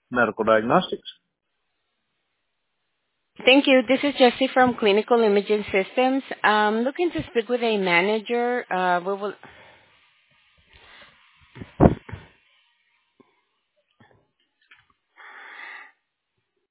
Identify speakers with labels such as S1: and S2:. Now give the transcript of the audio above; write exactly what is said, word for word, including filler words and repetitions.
S1: Medical Diagnostics.
S2: Thank you. This is Jessie from Clinical Imaging Systems. I'm looking to speak with a manager. Uh, we will.